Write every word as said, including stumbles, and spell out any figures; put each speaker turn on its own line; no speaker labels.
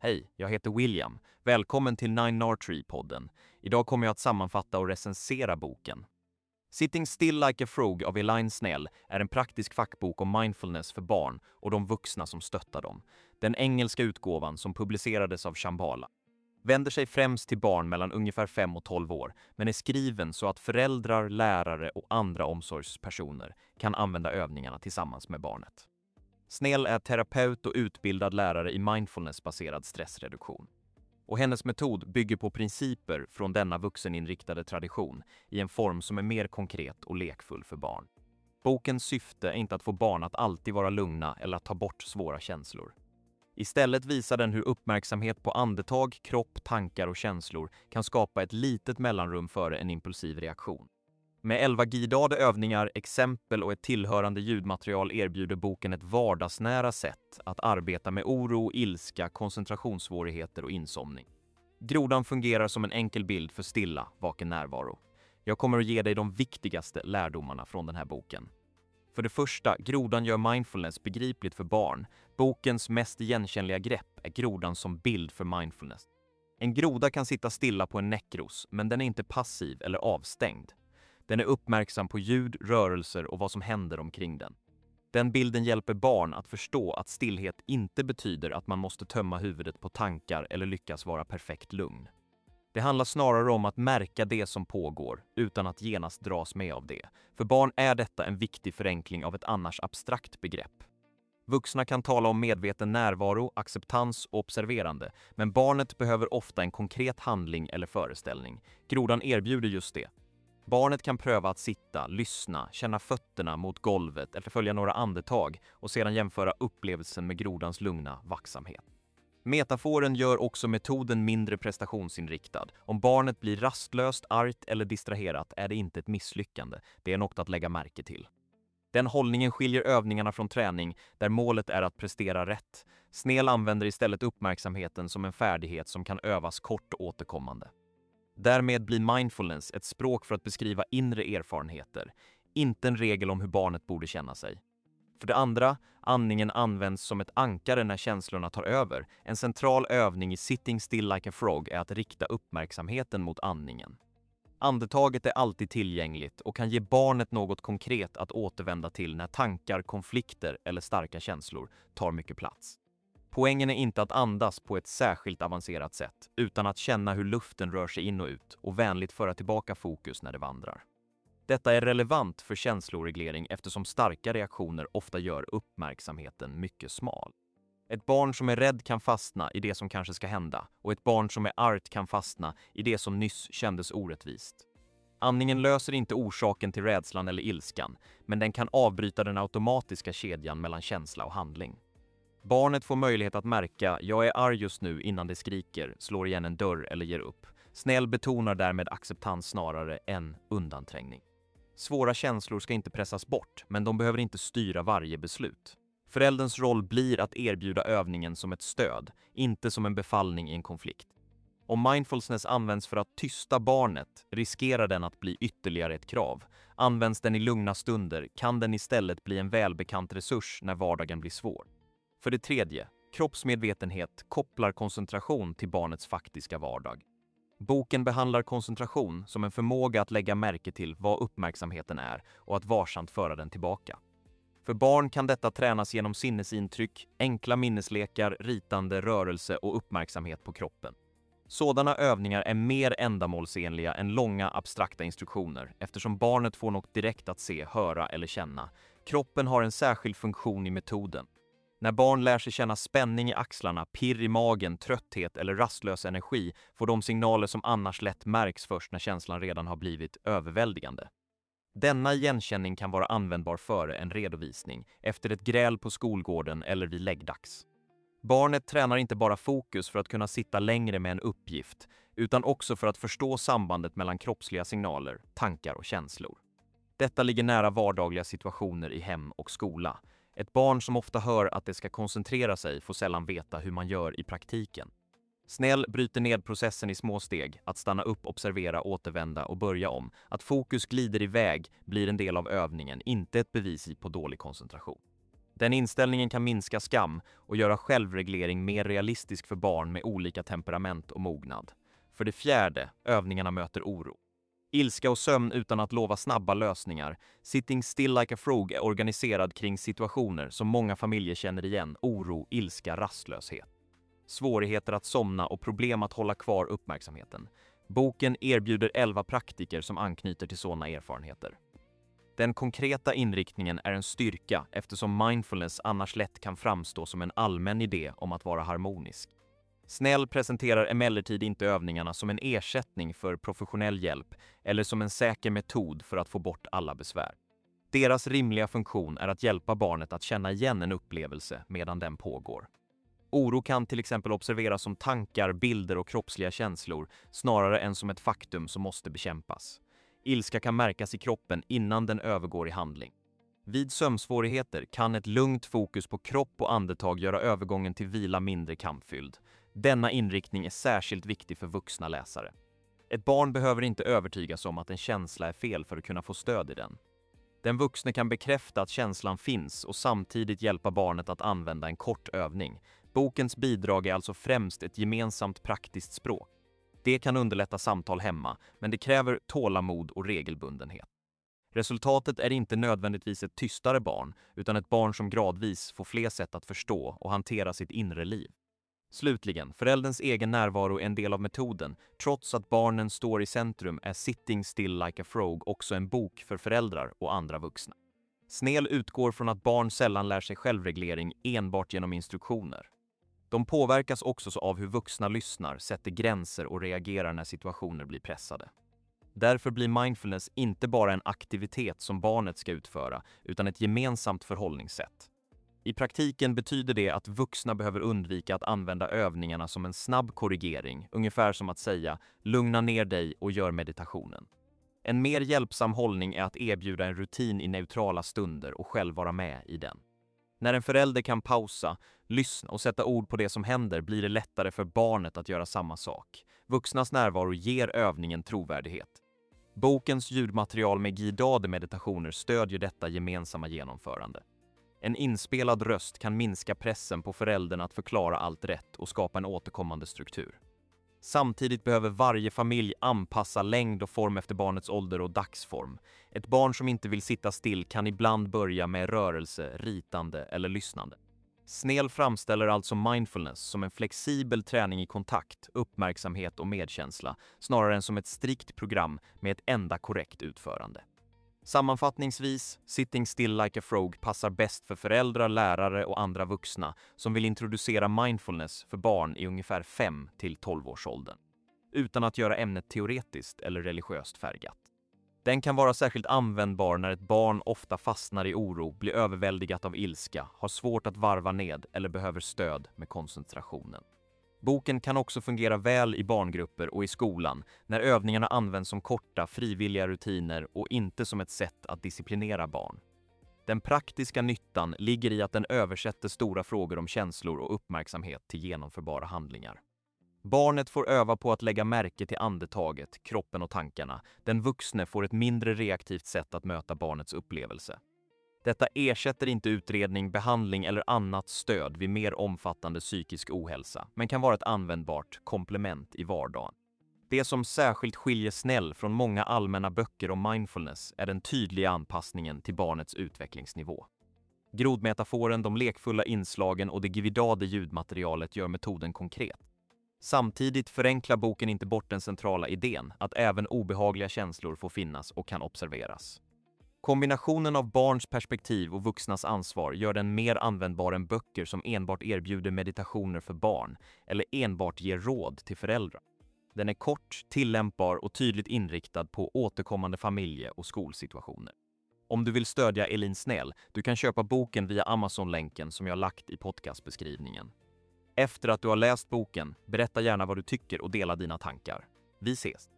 Hej, jag heter William. Välkommen till Nine Archery-podden. Idag kommer jag att sammanfatta och recensera boken. Sitting Still Like a Frog av Elaine Snell är en praktisk fackbok om mindfulness för barn och de vuxna som stöttar dem. Den engelska utgåvan, som publicerades av Shambhala, vänder sig främst till barn mellan ungefär fem och tolv år, men är skriven så att föräldrar, lärare och andra omsorgspersoner kan använda övningarna tillsammans med barnet. Snell är terapeut och utbildad lärare i mindfulness-baserad stressreduktion. Och hennes metod bygger på principer från denna vuxeninriktade tradition i en form som är mer konkret och lekfull för barn. Bokens syfte är inte att få barn att alltid vara lugna eller att ta bort svåra känslor. Istället visar den hur uppmärksamhet på andetag, kropp, tankar och känslor kan skapa ett litet mellanrum före en impulsiv reaktion. Med elva guidade övningar, exempel och ett tillhörande ljudmaterial erbjuder boken ett vardagsnära sätt att arbeta med oro, ilska, koncentrationssvårigheter och insomning. Grodan fungerar som en enkel bild för stilla, vaken närvaro. Jag kommer att ge dig de viktigaste lärdomarna från den här boken. För det första, grodan gör mindfulness begripligt för barn. Bokens mest igenkännliga grepp är grodan som bild för mindfulness. En groda kan sitta stilla på en näckros, men den är inte passiv eller avstängd. Den är uppmärksam på ljud, rörelser och vad som händer omkring den. Den bilden hjälper barn att förstå att stillhet inte betyder att man måste tömma huvudet på tankar eller lyckas vara perfekt lugn. Det handlar snarare om att märka det som pågår utan att genast dras med av det. För barn är detta en viktig förenkling av ett annars abstrakt begrepp. Vuxna kan tala om medveten närvaro, acceptans och observerande, men barnet behöver ofta en konkret handling eller föreställning. Grodan erbjuder just det. Barnet kan pröva att sitta, lyssna, känna fötterna mot golvet eller följa några andetag och sedan jämföra upplevelsen med grodans lugna vaktsamhet. Metaforen gör också metoden mindre prestationsinriktad. Om barnet blir rastlöst, argt eller distraherat är det inte ett misslyckande. Det är något att lägga märke till. Den hållningen skiljer övningarna från träning där målet är att prestera rätt. Snell använder istället uppmärksamheten som en färdighet som kan övas kort och återkommande. Därmed blir mindfulness ett språk för att beskriva inre erfarenheter, inte en regel om hur barnet borde känna sig. För det andra, andningen används som ett ankare när känslorna tar över. En central övning i Sitting Still Like a Frog är att rikta uppmärksamheten mot andningen. Andetaget är alltid tillgängligt och kan ge barnet något konkret att återvända till när tankar, konflikter eller starka känslor tar mycket plats. Poängen är inte att andas på ett särskilt avancerat sätt, utan att känna hur luften rör sig in och ut och vänligt föra tillbaka fokus när det vandrar. Detta är relevant för känsloreglering eftersom starka reaktioner ofta gör uppmärksamheten mycket smal. Ett barn som är rädd kan fastna i det som kanske ska hända, och ett barn som är argt kan fastna i det som nyss kändes orättvist. Andningen löser inte orsaken till rädslan eller ilskan, men den kan avbryta den automatiska kedjan mellan känsla och handling. Barnet får möjlighet att märka “jag är arg just nu” innan det skriker, slår igen en dörr eller ger upp. Snell betonar därmed acceptans snarare än undanträngning. Svåra känslor ska inte pressas bort, men de behöver inte styra varje beslut. Förälderns roll blir att erbjuda övningen som ett stöd, inte som en befallning i en konflikt. Om mindfulness används för att tysta barnet riskerar den att bli ytterligare ett krav. Används den i lugna stunder kan den istället bli en välbekant resurs när vardagen blir svår. För det tredje, kroppsmedvetenhet kopplar koncentration till barnets faktiska vardag. Boken behandlar koncentration som en förmåga att lägga märke till vad uppmärksamheten är och att varsamt föra den tillbaka. För barn kan detta tränas genom sinnesintryck, enkla minneslekar, ritande, rörelse och uppmärksamhet på kroppen. Sådana övningar är mer ändamålsenliga än långa abstrakta instruktioner eftersom barnet får något direkt att se, höra eller känna. Kroppen har en särskild funktion i metoden. När barn lär sig känna spänning i axlarna, pirr i magen, trötthet eller rastlös energi får de signaler som annars lätt märks först när känslan redan har blivit överväldigande. Denna igenkänning kan vara användbar före en redovisning, efter ett gräl på skolgården eller vid läggdags. Barnet tränar inte bara fokus för att kunna sitta längre med en uppgift, utan också för att förstå sambandet mellan kroppsliga signaler, tankar och känslor. Detta ligger nära vardagliga situationer i hem och skola. Ett barn som ofta hör att det ska koncentrera sig får sällan veta hur man gör i praktiken. Snell bryter ned processen i små steg, att stanna upp, observera, återvända och börja om. Att fokus glider iväg blir en del av övningen, inte ett bevis på dålig koncentration. Den inställningen kan minska skam och göra självreglering mer realistisk för barn med olika temperament och mognad. För det fjärde, övningarna möter oro. Ilska och sömn utan att lova snabba lösningar. Sitting still like a frog är organiserad kring situationer som många familjer känner igen: oro, ilska, rastlöshet. Svårigheter att somna och problem att hålla kvar uppmärksamheten. Boken erbjuder elva praktiker som anknyter till sådana erfarenheter. Den konkreta inriktningen är en styrka eftersom mindfulness annars lätt kan framstå som en allmän idé om att vara harmonisk. Snäll presenterar emellertid inte övningarna som en ersättning för professionell hjälp eller som en säker metod för att få bort alla besvär. Deras rimliga funktion är att hjälpa barnet att känna igen en upplevelse medan den pågår. Oro kan till exempel observeras som tankar, bilder och kroppsliga känslor snarare än som ett faktum som måste bekämpas. Ilska kan märkas i kroppen innan den övergår i handling. Vid sömnsvårigheter kan ett lugnt fokus på kropp och andetag göra övergången till vila mindre kampfylld. Denna inriktning är särskilt viktig för vuxna läsare. Ett barn behöver inte övertygas om att en känsla är fel för att kunna få stöd i den. Den vuxne kan bekräfta att känslan finns och samtidigt hjälpa barnet att använda en kort övning. Bokens bidrag är alltså främst ett gemensamt praktiskt språk. Det kan underlätta samtal hemma, men det kräver tålamod och regelbundenhet. Resultatet är inte nödvändigtvis ett tystare barn, utan ett barn som gradvis får fler sätt att förstå och hantera sitt inre liv. Slutligen, förälderns egen närvaro är en del av metoden. Trots att barnen står i centrum är Sitting still like a frog också en bok för föräldrar och andra vuxna. Snäll utgår från att barn sällan lär sig självreglering enbart genom instruktioner. De påverkas också av hur vuxna lyssnar, sätter gränser och reagerar när situationer blir pressade. Därför blir mindfulness inte bara en aktivitet som barnet ska utföra, utan ett gemensamt förhållningssätt. I praktiken betyder det att vuxna behöver undvika att använda övningarna som en snabb korrigering, ungefär som att säga "lugna ner dig och gör meditationen". En mer hjälpsam hållning är att erbjuda en rutin i neutrala stunder och själv vara med i den. När en förälder kan pausa, lyssna och sätta ord på det som händer blir det lättare för barnet att göra samma sak. Vuxnas närvaro ger övningen trovärdighet. Bokens ljudmaterial med guidade meditationer stödjer detta gemensamma genomförande. En inspelad röst kan minska pressen på föräldern att förklara allt rätt och skapa en återkommande struktur. Samtidigt behöver varje familj anpassa längd och form efter barnets ålder och dagsform. Ett barn som inte vill sitta still kan ibland börja med rörelse, ritande eller lyssnande. Snäll framställer alltså mindfulness som en flexibel träning i kontakt, uppmärksamhet och medkänsla, snarare än som ett strikt program med ett enda korrekt utförande. Sammanfattningsvis, Sitting still like a frog passar bäst för föräldrar, lärare och andra vuxna som vill introducera mindfulness för barn i ungefär fem till tolv års åldern, utan att göra ämnet teoretiskt eller religiöst färgat. Den kan vara särskilt användbar när ett barn ofta fastnar i oro, blir överväldigat av ilska, har svårt att varva ned eller behöver stöd med koncentrationen. Boken kan också fungera väl i barngrupper och i skolan när övningarna används som korta, frivilliga rutiner och inte som ett sätt att disciplinera barn. Den praktiska nyttan ligger i att den översätter stora frågor om känslor och uppmärksamhet till genomförbara handlingar. Barnet får öva på att lägga märke till andetaget, kroppen och tankarna. Den vuxne får ett mindre reaktivt sätt att möta barnets upplevelse. Detta ersätter inte utredning, behandling eller annat stöd vid mer omfattande psykisk ohälsa, men kan vara ett användbart komplement i vardagen. Det som särskilt skiljer Snäll från många allmänna böcker om mindfulness är den tydliga anpassningen till barnets utvecklingsnivå. Grodmetaforen, de lekfulla inslagen och det guidade ljudmaterialet gör metoden konkret. Samtidigt förenklar boken inte bort den centrala idén att även obehagliga känslor får finnas och kan observeras. Kombinationen av barns perspektiv och vuxnas ansvar gör den mer användbar än böcker som enbart erbjuder meditationer för barn eller enbart ger råd till föräldrar. Den är kort, tillämpbar och tydligt inriktad på återkommande familje- och skolsituationer. Om du vill stödja Elin Snäll, du kan köpa boken via Amazon-länken som jag lagt i podcastbeskrivningen. Efter att du har läst boken, berätta gärna vad du tycker och dela dina tankar. Vi ses!